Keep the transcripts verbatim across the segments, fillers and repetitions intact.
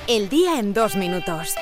El día en dos minutos.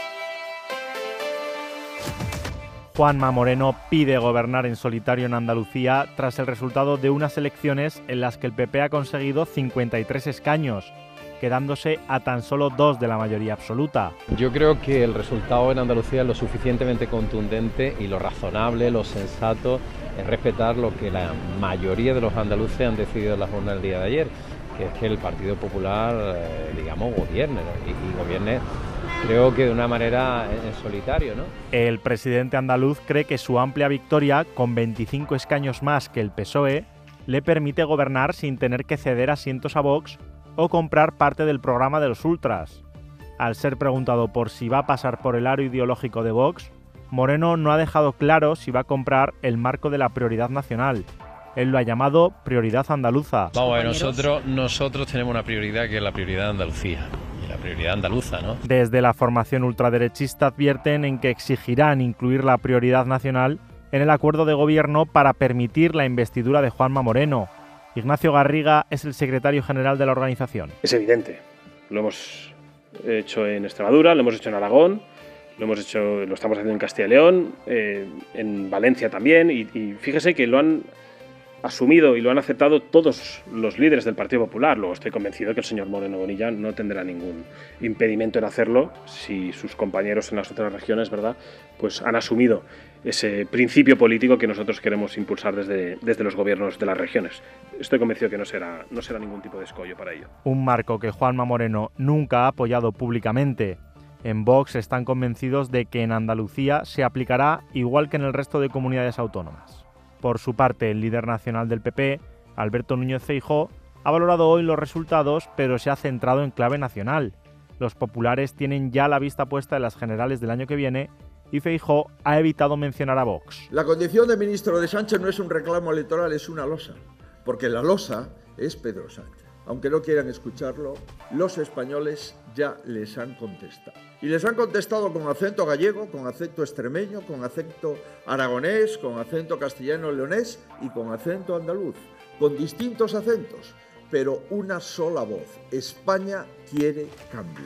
Juanma Moreno pide gobernar en solitario en Andalucía tras el resultado de unas elecciones en las que el P P ha conseguido cincuenta y tres escaños, quedándose a tan solo dos de la mayoría absoluta. Yo creo que el resultado en Andalucía es lo suficientemente contundente y lo razonable, lo sensato, es respetar lo que la mayoría de los andaluces han decidido en la jornada del día de ayer, que es que el Partido Popular, eh, digamos, gobierne, ¿no? y, y gobierne, creo que de una manera en solitario, ¿no? El presidente andaluz cree que su amplia victoria, con veinticinco escaños más que el P S O E, le permite gobernar sin tener que ceder asientos a Vox o comprar parte del programa de los ultras. Al ser preguntado por si va a pasar por el aro ideológico de Vox, Moreno no ha dejado claro si va a comprar el marco de la prioridad nacional. Él lo ha llamado prioridad andaluza. Vamos a ver, nosotros, nosotros tenemos una prioridad que es la prioridad de Andalucía, y la prioridad andaluza, ¿no? Desde la formación ultraderechista advierten en que exigirán incluir la prioridad nacional en el acuerdo de gobierno para permitir la investidura de Juanma Moreno. Ignacio Garriga es el secretario general de la organización. Es evidente, lo hemos hecho en Extremadura, lo hemos hecho en Aragón, lo hemos hecho, lo estamos haciendo en Castilla y León, eh, en Valencia también, y, y fíjese que lo han asumido y lo han aceptado todos los líderes del Partido Popular. Luego estoy convencido que el señor Moreno Bonilla no tendrá ningún impedimento en hacerlo si sus compañeros en las otras regiones, ¿verdad?, pues han asumido ese principio político que nosotros queremos impulsar desde, desde los gobiernos de las regiones. Estoy convencido que no será, no será ningún tipo de escollo para ello. Un marco que Juanma Moreno nunca ha apoyado públicamente. En Vox están convencidos de que en Andalucía se aplicará igual que en el resto de comunidades autónomas. Por su parte, el líder nacional del P P, Alberto Núñez Feijóo, ha valorado hoy los resultados, pero se ha centrado en clave nacional. Los populares tienen ya la vista puesta en las generales del año que viene y Feijóo ha evitado mencionar a Vox. La condición de ministro de Sánchez no es un reclamo electoral, es una losa, porque la losa es Pedro Sánchez. Aunque no quieran escucharlo, los españoles ya les han contestado. Y les han contestado con acento gallego, con acento extremeño, con acento aragonés, con acento castellano-leonés y con acento andaluz. Con distintos acentos, pero una sola voz. España quiere cambio.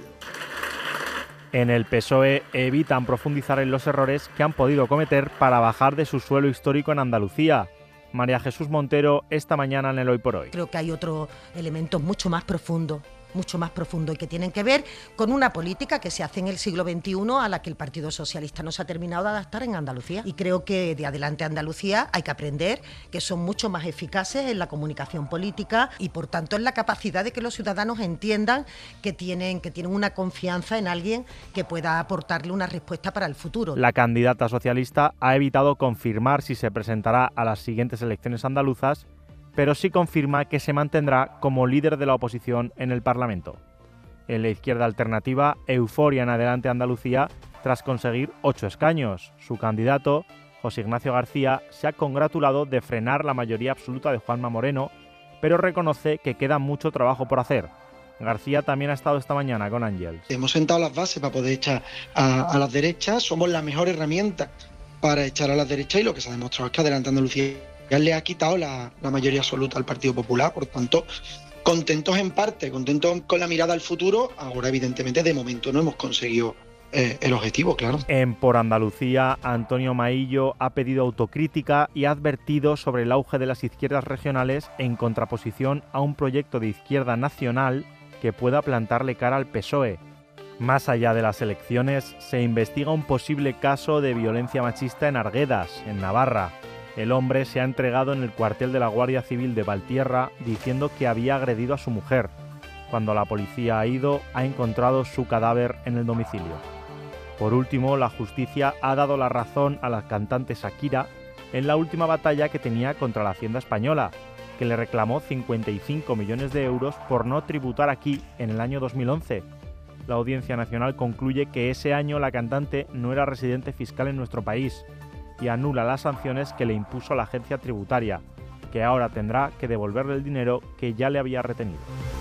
En el P S O E evitan profundizar en los errores que han podido cometer para bajar de su suelo histórico en Andalucía. María Jesús Montero, esta mañana en el Hoy por Hoy. Creo que hay otros elementos mucho más profundos, mucho más profundos y que tienen que ver con una política que se hace en el siglo veintiuno a la que el Partido Socialista no se ha terminado de adaptar en Andalucía. Y creo que de Adelante Andalucía hay que aprender que son mucho más eficaces en la comunicación política y por tanto en la capacidad de que los ciudadanos entiendan que tienen, que tienen una confianza en alguien que pueda aportarle una respuesta para el futuro. La candidata socialista ha evitado confirmar si se presentará a las siguientes elecciones andaluzas, pero sí confirma que se mantendrá como líder de la oposición en el Parlamento. En la izquierda alternativa, euforia en Adelante Andalucía tras conseguir ocho escaños. Su candidato, José Ignacio García, se ha congratulado de frenar la mayoría absoluta de Juanma Moreno, pero reconoce que queda mucho trabajo por hacer. García también ha estado esta mañana con Ángels. Hemos sentado las bases para poder echar a, a las derechas, somos la mejor herramienta para echar a las derechas y lo que se ha demostrado es que Adelante Andalucía ya le ha quitado la, la mayoría absoluta al Partido Popular, por tanto, contentos en parte, contentos con la mirada al futuro, ahora evidentemente de momento no hemos conseguido eh, el objetivo, claro. En Por Andalucía, Antonio Maillo ha pedido autocrítica y ha advertido sobre el auge de las izquierdas regionales en contraposición a un proyecto de izquierda nacional que pueda plantarle cara al P S O E. Más allá de las elecciones, se investiga un posible caso de violencia machista en Arguedas, en Navarra. El hombre se ha entregado en el cuartel de la Guardia Civil de Valtierra diciendo que había agredido a su mujer. Cuando la policía ha ido, ha encontrado su cadáver en el domicilio. Por último, la justicia ha dado la razón a la cantante Shakira en la última batalla que tenía contra la Hacienda española, que le reclamó cincuenta y cinco millones de euros por no tributar aquí en el año dos mil once. La Audiencia Nacional concluye que ese año la cantante no era residente fiscal en nuestro país y anula las sanciones que le impuso la agencia tributaria, que ahora tendrá que devolverle el dinero que ya le había retenido.